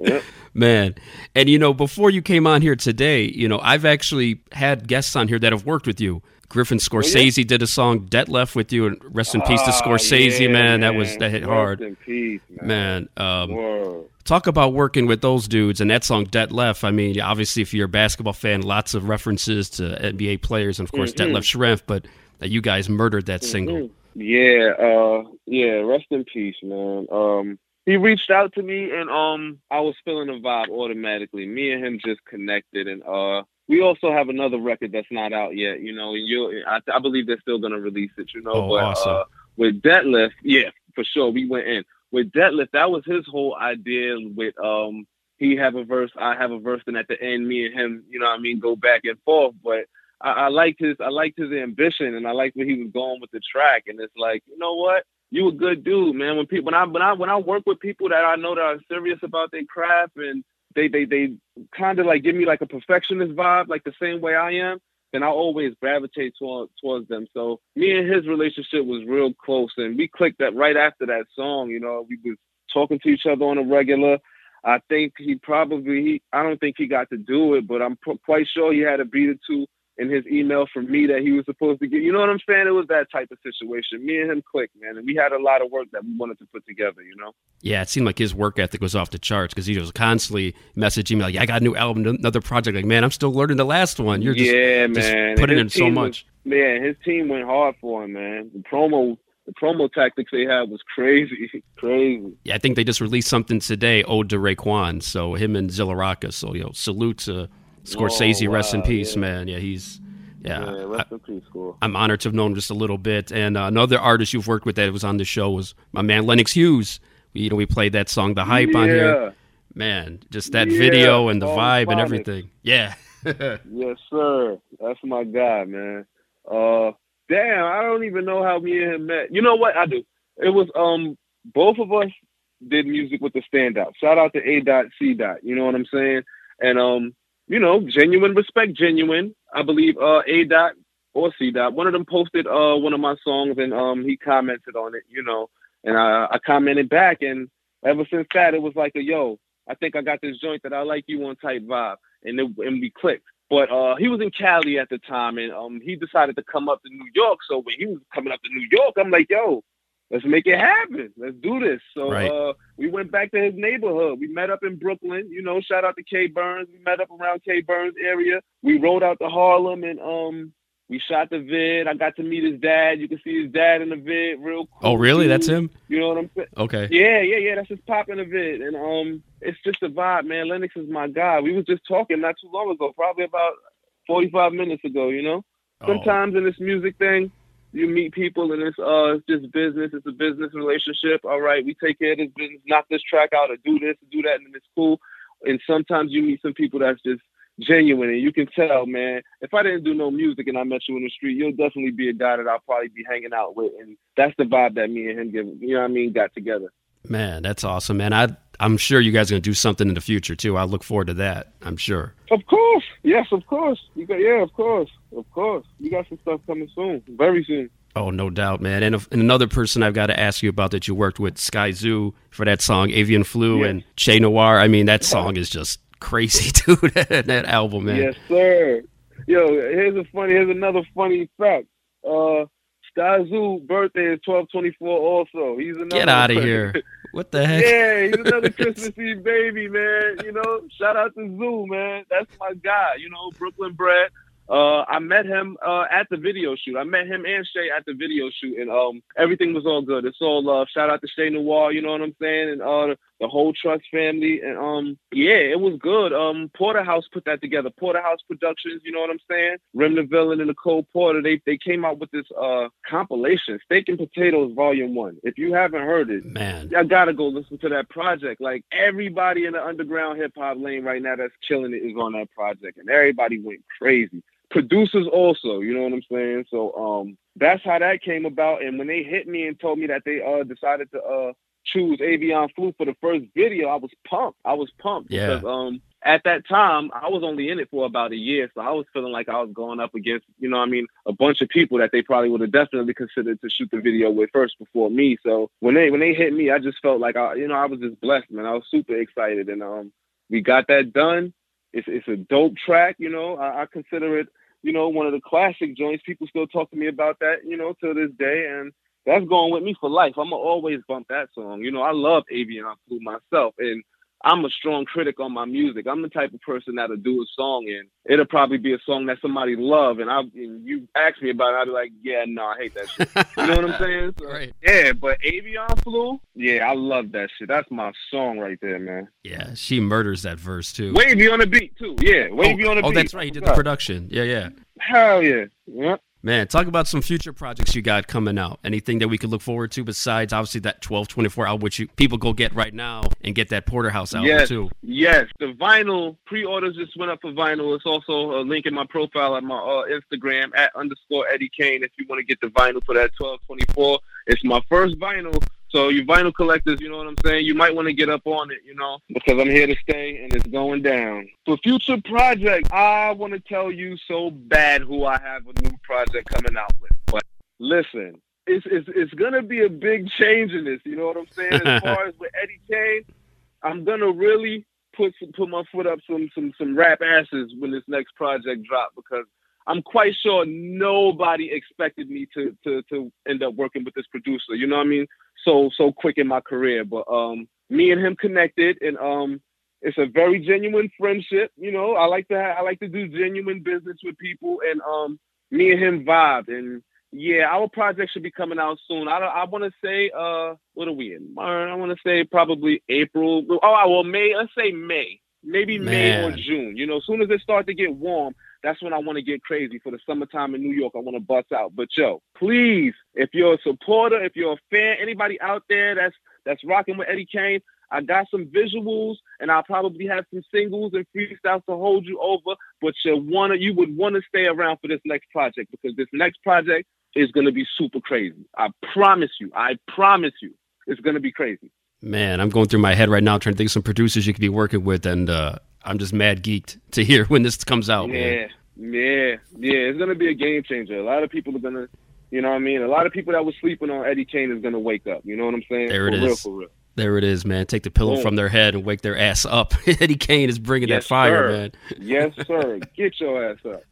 Yep. Man. And, you know, before you came on here today, you know, I've actually had guests on here that have worked with you. Griffin Scorsese Oh, yeah? did a song, Debt Left with you, and rest in peace to Ah, Scorsese, yeah, man. man. That was, that hit Rest hard. in peace, man. Man, um, Word. talk about working with those dudes and that song, Debt Left. I mean, obviously, if you're a basketball fan, lots of references to N B A players, and of course, Mm-hmm. Debt Left Shrimp, but uh, you guys murdered that single. Mhm. Yeah, uh, yeah. Rest in peace, man. Um, he reached out to me, and um, I was feeling the vibe automatically. Me and him just connected, and uh, we also have another record that's not out yet. You know, and you, I, I believe they're still gonna release it. You know, Oh, but awesome. uh, with Deadlift, yeah, for sure, we went in with Deadlift. That was his whole idea. With um, he have a verse, I have a verse, and at the end, me and him, you know, what I mean, go back and forth, but. I, I liked his I liked his ambition, and I liked where he was going with the track. And it's like, you know what? You a good dude, man. When people when I when I when I work with people that I know that are serious about their craft, and they they they kind of like give me like a perfectionist vibe, like the same way I am, then I always gravitate towards towards them. So me and his relationship was real close, and we clicked that right after that song. You know, we was talking to each other on a regular. I think he probably he I don't think he got to do it, but I'm p- quite sure he had a beat or two in his email from me that he was supposed to get. You know what I'm saying? It was that type of situation. Me and him clicked, man, and we had a lot of work that we wanted to put together, you know? Yeah, it seemed like his work ethic was off the charts because he was constantly messaging me like, yeah, I got a new album, another project. Like, man, I'm still learning the last one. You're just, yeah, just man. putting in His so team much. Was, man, his team went hard for him, man. The promo the promo tactics they had was crazy. Crazy. Yeah, I think they just released something today, Ode to Raekwon. So him and Zilla Rocca. So, you know, salute to Scorsese, Oh, rest in wow, peace, yeah. man. Yeah, he's... Yeah, Yeah, rest in peace, Score. I'm honored to have known him just a little bit. And uh, another artist you've worked with that was on the show was my man Lennox Hughes. We, you know, we played that song, "The Hype," on here. Man, just that Yeah. video and the Oh, vibe and Phonics. everything. Yeah. Yes, sir. That's my guy, man. Uh, damn, I don't even know how me and him met. You know what? I do. It was um, both of us did music with the Standout. Shout out to A. Dot C. Dot. You know what I'm saying? And um, you know, genuine respect, genuine. I believe uh, A. Dot or C. Dot. One of them posted uh one of my songs, and um, he commented on it. You know, and I I commented back, and ever since that, it was like a yo. I think I got this joint that I like you on type vibe. And it, and we clicked. But uh, he was in Cali at the time, and um, he decided to come up to New York. So when he was coming up to New York, I'm like, yo, let's make it happen. Let's do this. So Right. uh, we went back to his neighborhood. We met up in Brooklyn. You know, shout out to K Burns. We met up around K Burns area. We rode out to Harlem, and um, we shot the vid. I got to meet his dad. You can see his dad in the vid. Real cool. Oh, really? dude. That's him? You know what I'm saying? Okay. Yeah, yeah, yeah. That's his pop in the vid. And um, it's just a vibe, man. Lennox is my guy. We was just talking not too long ago, probably about forty-five minutes ago, you know? Oh. Sometimes in this music thing, you meet people and it's uh it's just business. It's a business relationship. All right, we take care of this business, knock this track out or do this, do that, and it's cool. And sometimes you meet some people that's just genuine, and you can tell, man, if I didn't do no music and I met you in the street, you'll definitely be a guy that I'll probably be hanging out with. And that's the vibe that me and him give, you know what I mean, got together. Man, that's awesome, man. I, I'm sure you guys are going to do something in the future, too. I look forward to that, I'm sure. Of course. Yes, of course. You got, yeah, of course. Of course. You got some stuff coming soon. Very soon. Oh, no doubt, man. And, and another person I've got to ask you about that you worked with, Sky Zoo, for that song, Avian Flu, Yes. and Che Noir. I mean, that song is just crazy, dude, that album, man. Yes, sir. Yo, here's a funny, here's another funny fact. Uh, Sky Zoo birthday is twelve twenty-four also. He's another Get out of here. What the heck? Yeah, he's another Christmas Eve baby, man. You know, shout out to Zoo, man. That's my guy, you know, Brooklyn bred. Uh, I met him uh, at the video shoot. I met him and Shay at the video shoot, and um, everything was all good. It's all love. Shout out to Shay Noir, you know what I'm saying, and uh, the whole Trust family. And um, yeah, it was good. Um, Porterhouse put that together. Porterhouse Productions, you know what I'm saying. Rem the Villain and Nicole Porter, they they came out with this uh compilation, Steak and Potatoes Volume One. If you haven't heard it, Man. y'all gotta go listen to that project. Like everybody in the underground hip hop lane right now that's killing it is on that project, and everybody went crazy. Producers also, you know what I'm saying? So um, that's how that came about. And when they hit me and told me that they uh decided to uh choose Avian Flu for the first video, I was pumped. I was pumped Yeah. because um at that time I was only in it for about a year, so I was feeling like I was going up against, you know what I mean, a bunch of people that they probably would have definitely considered to shoot the video with first before me. So when they when they hit me, I just felt like I, you know, I was just blessed, man. I was super excited, and um we got that done. It's it's a dope track, you know. I, I consider it, you know, one of the classic joints. People still talk to me about that, you know, to this day, and that's going with me for life. I'm gonna always bump that song. You know, I love Avion Flu myself, and I'm a strong critic on my music. I'm the type of person that'll do a song and it'll probably be a song that somebody love, and I and you ask me about it, I'll be like, yeah, no, I hate that shit. You know what I'm saying? So, right. Yeah, but Avion Flu, yeah, I love that shit. That's my song right there, man. Yeah, she murders that verse too. Wavy on the beat too. Yeah, Wavy oh, on the oh, beat. Oh, that's right. He did the production. Yeah, yeah. Hell yeah. Yeah. Man, talk about some future projects you got coming out. Anything that we could look forward to besides, obviously, that twelve twenty-four album, which you, people go get right now and get that Porterhouse album, yes, too. Yes, the vinyl, pre-orders just went up for vinyl. It's also a link in my profile on my uh, Instagram, at underscore Eddie Kane, if you want to get the vinyl for that twelve twenty-four. It's my first vinyl. So you vinyl collectors, you know what I'm saying? You might want to get up on it, you know, because I'm here to stay and it's going down. For future projects, I want to tell you so bad who I have a new project coming out with. But listen, it's it's, it's going to be a big change in this, you know what I'm saying? As far as with Eddie Kane, I'm going to really put some, put my foot up some, some, some rap asses when this next project drops, because I'm quite sure nobody expected me to, to, to end up working with this producer. You know what I mean? So, so quick in my career, but, um, me and him connected, and, um, it's a very genuine friendship. You know, I like to, have, I like to do genuine business with people, and, um, me and him vibed, and yeah, our project should be coming out soon. I, I want to say, uh, what are we in? I want to say probably April. Oh, well, May, let's say May, maybe Man. May or June, you know, as soon as it starts to get warm, that's when I want to get crazy. For the summertime in New York, I want to bust out. But yo, please, if you're a supporter, if you're a fan, anybody out there that's that's rocking with Eddie Kane, I got some visuals, and I'll probably have some singles and freestyles to hold you over. But you wanna, you would want to stay around for this next project, because this next project is gonna be super crazy. I promise you. I promise you, it's gonna be crazy. Man, I'm going through my head right now trying to think of some producers you could be working with, and uh, I'm just mad geeked to hear when this comes out. Yeah, man. yeah, yeah. It's going to be a game changer. A lot of people are going to, you know what I mean? A lot of people that were sleeping on Eddie Kane is going to wake up. You know what I'm saying? There it for real, is. for real. There it is, man. Take the pillow Boom. From their head and wake their ass up. Eddie Kane is bringing Yes, that fire, sir. man. Yes, sir. Get your ass up.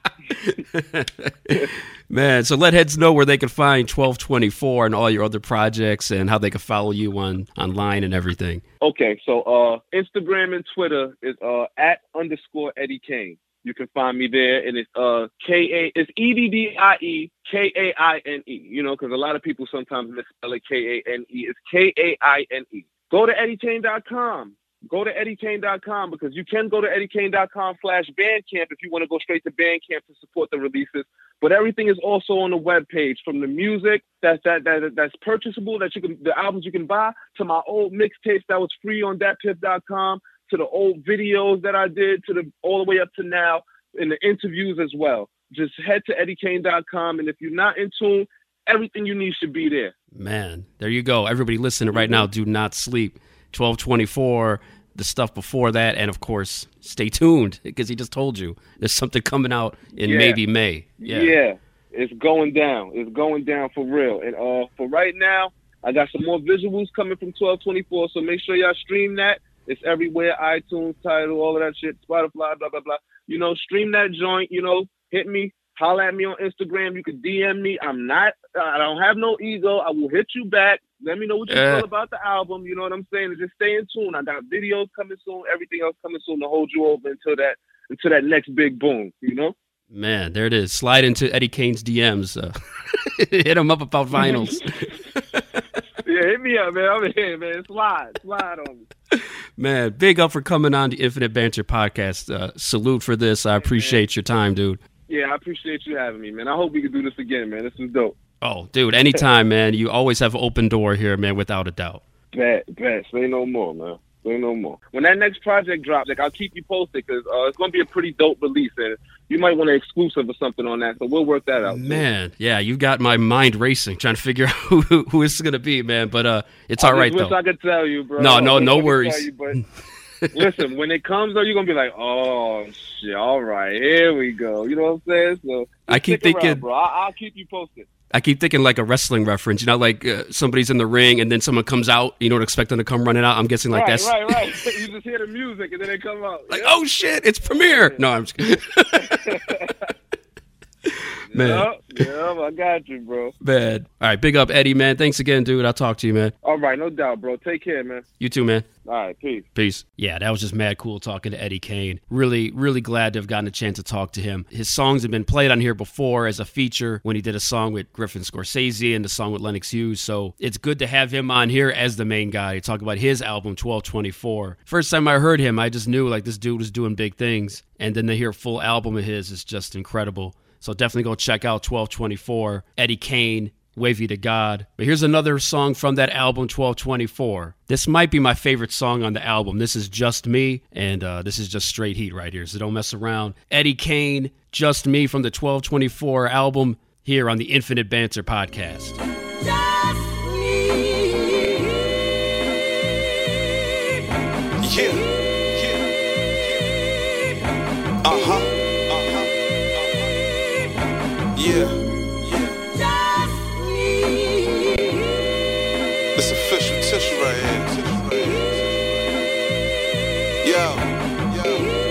Man, so let heads know where they can find twelve twenty-four and all your other projects, and how they can follow you on online and everything. Okay, so uh, Instagram and Twitter is uh, at underscore Eddie Kane. You can find me there, and it's uh K A it's E D D I E K A I N E. You know, because a lot of people sometimes misspell it K A N E. It's K A I N E. Go to eddie kane dot com. Go to eddie kane dot com, because you can go to eddie kane dot com slash Bandcamp if you want to go straight to Bandcamp to support the releases. But everything is also on the webpage, from the music that's that, that that's purchasable, that you can, the albums you can buy, to my old mixtapes that was free on dat piff dot com, to the old videos that I did, to the all the way up to now, and the interviews as well. Just head to eddie kane dot com, and if you're not in tune, everything you need should be there. Man, there you go. Everybody listening right now, do not sleep. twelve twenty-four, the stuff before that, and of course, stay tuned, because he just told you there's something coming out in Yeah. maybe May. Yeah. yeah, it's going down. It's going down for real. And uh, for right now, I got some more visuals coming from twelve twenty-four, so make sure y'all stream that. It's everywhere, iTunes, Tidal, all of that shit, Spotify, blah, blah, blah. You know, stream that joint, you know, hit me. Holla at me on Instagram. You can D M me. I'm not, I don't have no ego. I will hit you back. Let me know what you Yeah. feel about the album. You know what I'm saying? And just stay in tune. I got videos coming soon, everything else coming soon to hold you over until that until that next big boom, you know? Man, there it is. Slide into Eddie Kane's D Ms. Uh, hit him up about vinyls. Yeah, hit me up, man. I'm here, man. Slide. Slide on me. Man, big up for coming on the Infinite Banter podcast. Uh, salute for this. I appreciate your time, dude. Yeah, I appreciate you having me, man. I hope we can do this again, man. This is dope. Oh, dude, anytime, man. You always have an open door here, man, without a doubt. Bet, bet. Say no more, man. Say no more. When that next project drops, like, I'll keep you posted, because uh, it's going to be a pretty dope release, and you might want an exclusive or something on that, so we'll work that out. Man, yeah, you got my mind racing, trying to figure out who, who, who it's going to be, man. But uh, it's all I right, just wish though. I could tell you, bro. No, no, I wish no I could worries. tell you, but listen, when it comes, though, you're going to be like, oh, shit, all right, here we go. You know what I'm saying? So I keep stick around, thinking- bro. I- I'll keep you posted. I keep thinking like a wrestling reference, you know, like uh, somebody's in the ring and then someone comes out, you don't expect them to come running out. I'm guessing like right, that's... Right, right, right. You just hear the music and then they come out. Like, yeah. oh shit, it's Premiere. No, I'm just kidding. Man. Yep, yep, I got you, bro. Man. All right, big up, Eddie, man. Thanks again, dude. I'll talk to you, man. All right, no doubt, bro. Take care, man. You too, man. All right, peace. Peace. Yeah, that was just mad cool talking to Eddie Kane. Really, really glad to have gotten a chance to talk to him. His songs have been played on here before as a feature when he did a song with Griffin Scorsese and the song with Lennox Hughes. So it's good to have him on here as the main guy to talk about his album, twelve twenty-four. First time I heard him, I just knew like this dude was doing big things. And then to hear a full album of his is just incredible. So definitely go check out twelve twenty-four, Eddie Kane, Wavy to God. But here's another song from that album, twelve twenty-four. This might be my favorite song on the album. This is Just Me, and uh, this is just straight heat right here, so don't mess around. Eddie Kane, Just Me from the twelve twenty-four album here on the Infinite Banter Podcast. Just me. Yeah. Yeah. Uh-huh. Yeah, yeah. Just me. It's official tissue right here. Tissue right here. Yo,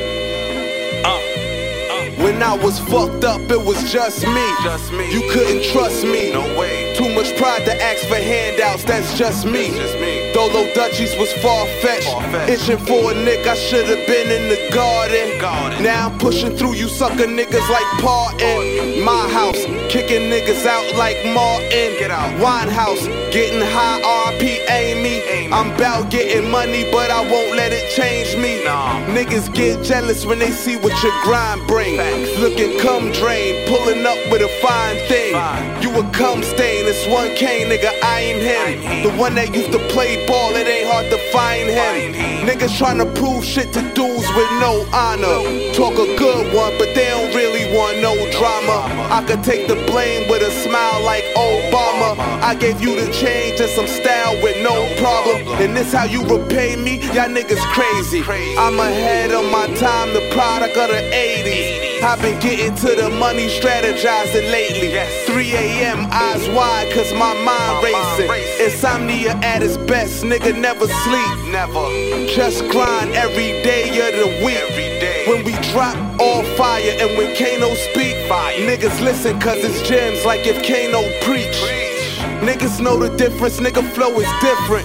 yo. Uh, uh. When I was fucked up, it was just me. Just me. You couldn't trust me. No way. Too much pride to ask for handouts. That's just me. That's just me. Dolo Dutchies was far-fetched. far-fetched. Itching for a nick, I should've been in the garden. garden. Now I'm pushing through you sucker niggas like Parton. My house, kicking niggas out like Martin. Get out. Winehouse, getting high, R P Amy. Amy. I'm bout getting money, but I won't let it change me. Nah. Niggas get jealous when they see what your grind bring. Facts. Looking cum drain, pulling up with a fine thing. Fine. You a cum stain, it's one K, nigga, I ain't him. him. The one that used to play ball, it ain't hard to find him. him. Niggas tryna prove shit to dudes with no honor. Talk a good one, but they don't really want no drama. I could take the blame with a smile like Obama. I gave you the change and some style with no problem. And this how you repay me? Y'all niggas crazy. I'm ahead of my time, the product of the eighties. I've been getting to the money, strategizing lately. three a.m. eyes wide, cause my mind racing. Insomnia at its best, nigga never sleep. Never. Just grind every day of the week. When we drop, all fire, and when Kano speak, niggas listen cause it's gems like if Kano preach. Niggas know the difference, nigga flow is different.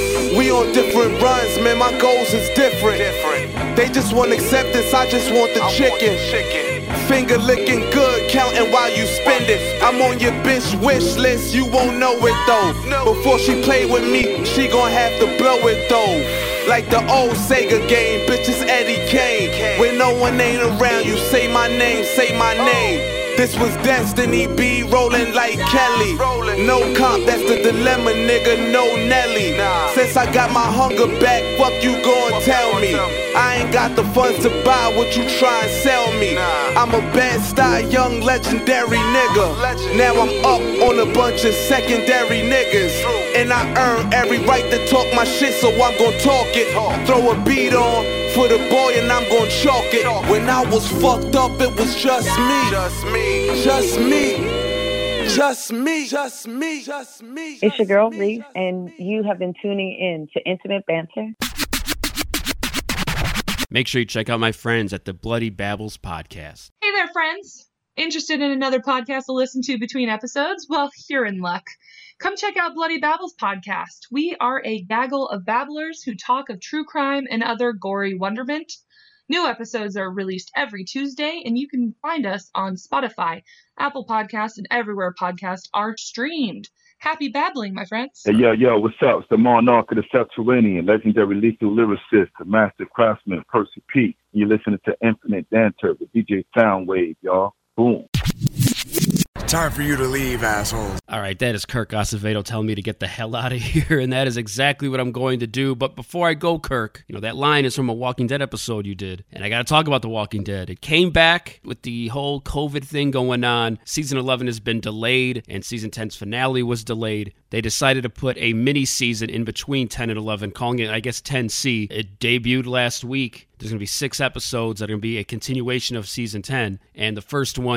We on different runs, man, my goals is different. They just want acceptance, I just want the chicken. Finger licking good, counting while you spend it. I'm on your bitch wish list, you won't know it though. Before she play with me, she gon' have to blow it though. Like the old Sega game, bitches Eddie Kane. When no one ain't around, you say my name, say my name. This was destiny, B rolling like Kelly. No comp, that's the dilemma, nigga, no Nelly. Since I got my hunger back, fuck you gon' tell me. I ain't got the funds to buy what you try and sell me. I'm a bad style, young legendary nigga. Now I'm up on a bunch of secondary niggas. And I earn every right to talk my shit, so I'm gon' talk it. Throw a beat on for the boy and I'm gon' chalk it. When I was fucked up, it was just me. Just me. Just me. Just me. Just me. Just me. It's your girl, Reese, and you have been tuning in to Intimate Banter. Make sure you check out my friends at the Bloody Babbles podcast. Hey there, friends. Interested in another podcast to listen to between episodes? Well, you're in luck. Come check out Bloody Babbles podcast. We are a gaggle of babblers who talk of true crime and other gory wonderment. New episodes are released every Tuesday, and you can find us on Spotify, Apple Podcasts, and everywhere podcasts are streamed. Happy babbling, my friends. Hey, yo, yo, what's up? It's the monarch of the subterranean, legendary lethal lyricist, the master craftsman, Percy P. You're listening to Infinite Banter with D J Soundwave, y'all. Boom. Time for you to leave, assholes. All right, that is Kirk Acevedo telling me to get the hell out of here, and that is exactly what I'm going to do. But before I go, Kirk, you know, that line is from a Walking Dead episode you did, and I got to talk about The Walking Dead. It came back with the whole COVID thing going on. Season eleven has been delayed, and Season ten's finale was delayed. They decided to put a mini-season in between ten and eleven, calling it, I guess, ten C. It debuted last week. There's going to be six episodes that are going to be a continuation of Season ten, and the first one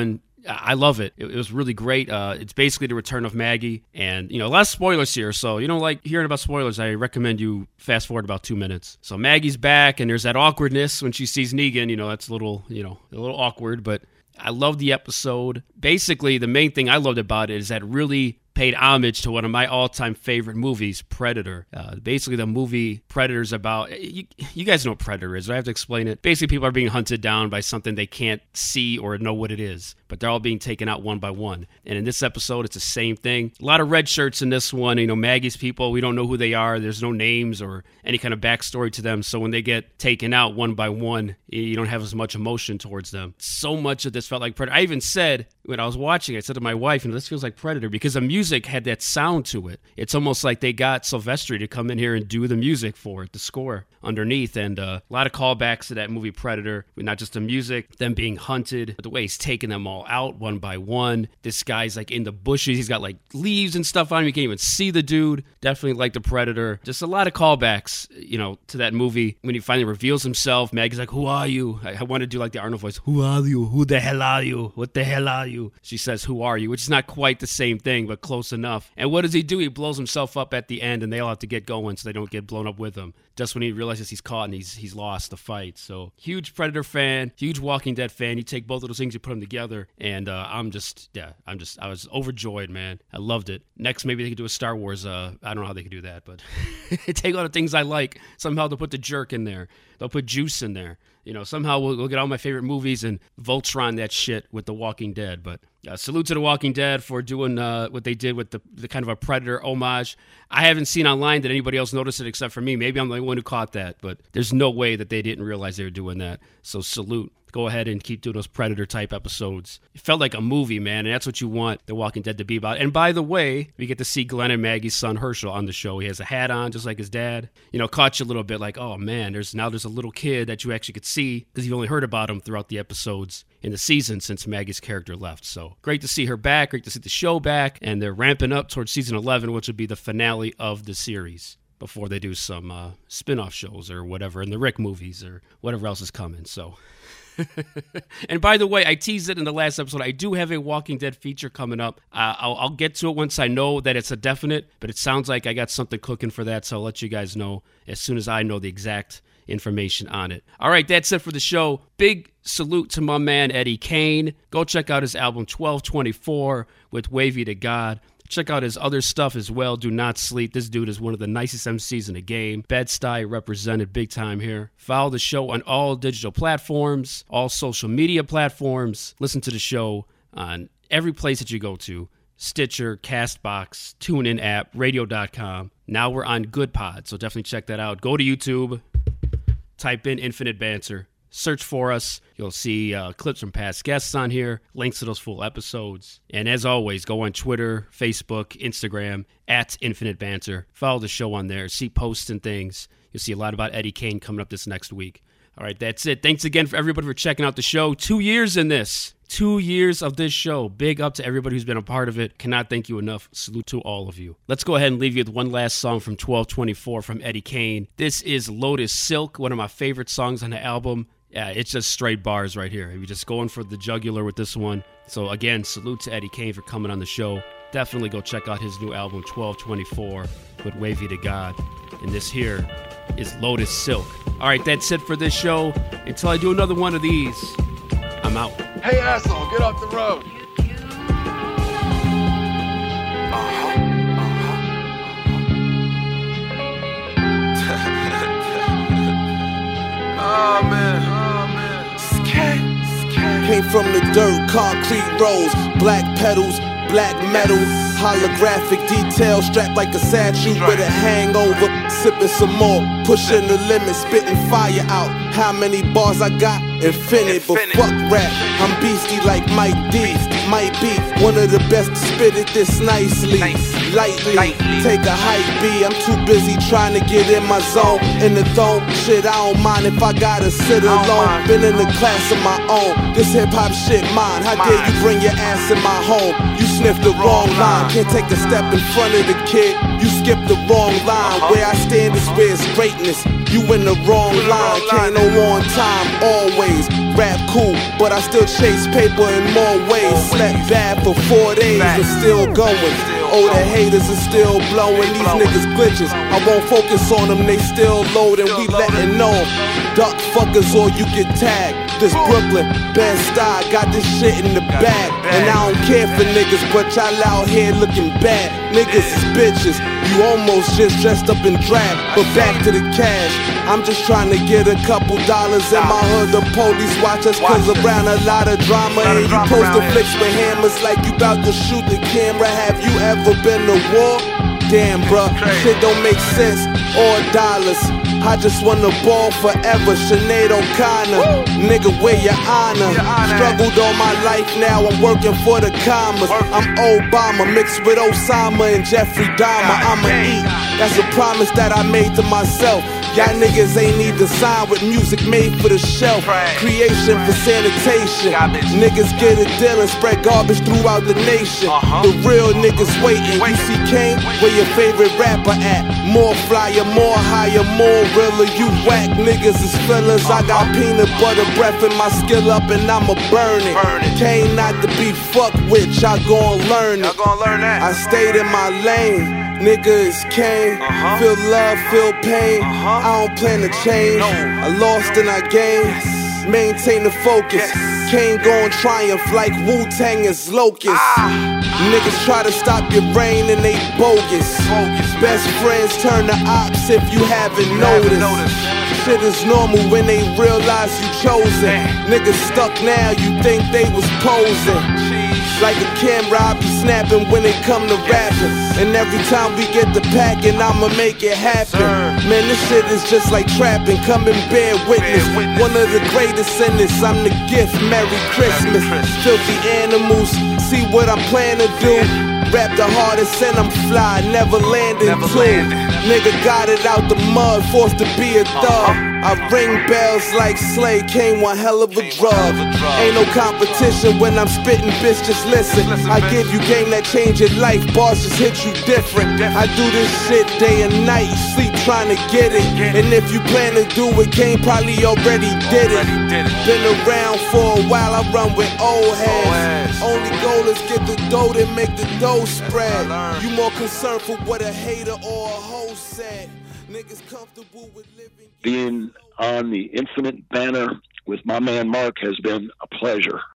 I love it. It, it was really great. Uh, it's basically the return of Maggie. And, you know, a lot of spoilers here. So you don't like hearing about spoilers, I recommend you fast forward about two minutes. So Maggie's back, and there's that awkwardness when she sees Negan. You know, that's a little, you know, a little awkward, but I love the episode. Basically, the main thing I loved about it is that it really paid homage to one of my all-time favorite movies, Predator. Uh, basically, the movie Predator's about... You, you guys know what Predator is. Do I have to explain it? Basically, people are being hunted down by something they can't see or know what it is, but they're all being taken out one by one. And in this episode, it's the same thing. A lot of red shirts in this one. You know, Maggie's people, we don't know who they are. There's no names or any kind of backstory to them. So when they get taken out one by one, you don't have as much emotion towards them. So much of this felt like Predator. I even said, when I was watching it, I said to my wife, you know, this feels like Predator because the music had that sound to it. It's almost like they got Silvestri to come in here and do the music for it, the score underneath. And uh, a lot of callbacks to that movie Predator, not just the music, them being hunted, but the way he's taking them all out one by one. This guy's like in the bushes. He's got like leaves and stuff on him. You can't even see the dude. Definitely like the Predator. Just a lot of callbacks, you know, to that movie. When he finally reveals himself, Maggie's like, who are you? I, I want to do like the Arnold voice. Who are you? Who the hell are you? What the hell are you? She says, who are you? Which is not quite the same thing, but close enough. And what does he do? He blows himself up at the end, and they all have to get going so they don't get blown up with him. Just when he realizes he's caught and he's he's lost the fight. So, huge Predator fan, huge Walking Dead fan. You take both of those things, you put them together, and uh, I'm just, yeah, I'm just, I was overjoyed, man. I loved it. Next, maybe they could do a Star Wars. Uh, I don't know how they could do that, but take all the things I like. Somehow they'll put the jerk in there. They'll put juice in there. You know, somehow we'll, we'll get all my favorite movies and Voltron that shit with The Walking Dead. But uh, salute to The Walking Dead for doing uh, what they did with the, the kind of a Predator homage. I haven't seen online that anybody else noticed it except for me. Maybe I'm the only one who caught that, but there's no way that they didn't realize they were doing that. So salute. Go ahead and keep doing those Predator-type episodes. It felt like a movie, man, and that's what you want The Walking Dead to be about. And by the way, we get to see Glenn and Maggie's son, Herschel, on the show. He has a hat on, just like his dad. You know, caught you a little bit like, oh, man, there's now there's a little kid that you actually could see because you've only heard about him throughout the episodes in the season since Maggie's character left. So great to see her back, great to see the show back, and they're ramping up towards season eleven, which will be the finale of the series before they do some uh, spin-off shows or whatever, in the Rick movies or whatever else is coming. So... And by the way, I teased it in the last episode. I do have a Walking Dead feature coming up. Uh, I'll, I'll get to it once I know that it's a definite, but it sounds like I got something cooking for that, so I'll let you guys know as soon as I know the exact information on it. All right, that's it for the show. Big salute to my man Eddie Kane. Go check out his album twelve twenty-four with Wavy to God. Check out his other stuff as well. Do not sleep. This dude is one of the nicest M Cs in the game. Bed-Stuy represented big time here. Follow the show on all digital platforms, all social media platforms. Listen to the show on every place that you go to. Stitcher, CastBox, TuneIn app, radio dot com. Now we're on GoodPod, so definitely check that out. Go to YouTube. Type in Infinite Banter. Search for us. You'll see uh, clips from past guests on here, links to those full episodes. And as always, go on Twitter, Facebook, Instagram, at Infinite Banter. Follow the show on there. See posts and things. You'll see a lot about Eddie Kane coming up this next week. All right, that's it. Thanks again for everybody for checking out the show. Two years in this. Two years of this show. Big up to everybody who's been a part of it. Cannot thank you enough. Salute to all of you. Let's go ahead and leave you with one last song from twelve twenty-four from Eddie Kane. This is Lotus Silk, one of my favorite songs on the album. Yeah, it's just straight bars right here. You're just going for the jugular with this one. So again, salute to Eddie Kane for coming on the show. Definitely go check out his new album, twelve twenty-four, with Wavy to God. And this here is Lotus Silk. All right, that's it for this show. Until I do another one of these, I'm out. Hey, asshole, get off the road. Oh man, oh man. Skate, skate. Came from the dirt, concrete roads, black pedals, black metal, holographic details strapped like a statue with a hangover. Sipping some more, pushing the limit, spitting fire out. How many bars I got? Infinite, but fuck rap. I'm beastie like Mike D. Might be one of the best to spit it this nicely, lightly. Take a hype B. I'm too busy trying to get in my zone. In the zone, shit, I don't mind if I gotta sit alone. Been in the class of my own. This hip hop shit mine. How dare you bring your ass in my home? You sniffed the wrong line. Can't take a step in front of the kid. You skipped the wrong line. Where I stand is where it's greatness. You in the wrong line. Can't no on time, always. Rap cool, but I still chase paper in more ways. Slept bad for four days and still going. Oh, the haters are still blowing. These niggas glitches. I won't focus on them, they still loading. We letting know. Duck fuckers or you get tagged. This Brooklyn, Bed-Stuy, got this shit in the bag. And I don't care for niggas, but y'all out here looking bad. Niggas is bitches, you almost just dressed up in drag. But back to the cash, I'm just trying to get a couple dollars in my hood. The police watch us cause around a lot of drama. And you posting flicks with hammers like you bout to shoot the camera. Have you ever been to war? Damn, bruh, shit don't make sense, or dollars. I just wanna ball forever, Sinead O'Connor. Nigga, where your honor? Struggled all my life, now I'm working for the commas. I'm Obama mixed with Osama and Jeffrey Dahmer. I'ma eat, that's a promise that I made to myself. Y'all niggas ain't even signed with music made for the shelf. Creation for sanitation. Niggas get a deal and spread garbage throughout the nation. The real niggas waiting. You see Kane, where your favorite rapper at? More flyer, more higher, more realer. You whack niggas is fillers. I got peanut butter breath in my skill up and I'ma burn it. Kane not to be fucked with, y'all gon' learn it. I stayed in my lane. Nigga is Kane, uh-huh. Feel love, feel pain, uh-huh. I don't plan to change, no. I lost and I gained, yes. Maintain the focus, yes. Kane gon' triumph like Wu-Tang is locust. ah. Niggas try to stop your brain and they bogus, bogus Best friends turn to ops if you haven't you noticed. Haven't Shit is normal when they realize you chosen. Man. Niggas stuck now, you think they was posing. Like a camera, I be snapping when it come to rapping. And every time we get the packing, I'ma make it happen. Man, this shit is just like trapping. Come and bear witness. One of the greatest in this, I'm the gift. Merry Christmas. Filthy animals, see what I'm planning to do. Rap the hardest and I'm fly, never landing too. Nigga got it out the mud, forced to be a thug. I ring bells like Slay, came one hell of a drug. Ain't no competition when I'm spitting, bitch, just listen. I give you game that change your life, bars just hit you different. I do this shit day and night, you sleep trying to get it. And if you plan to do it, Kane probably already did it. Been around for a while, I run with old heads. Only goal is get the dough and make the dough spread. You more concerned for what a hater or a hoe said. Niggas comfortable with living. Being on the Infinite banner with my man Mark has been a pleasure.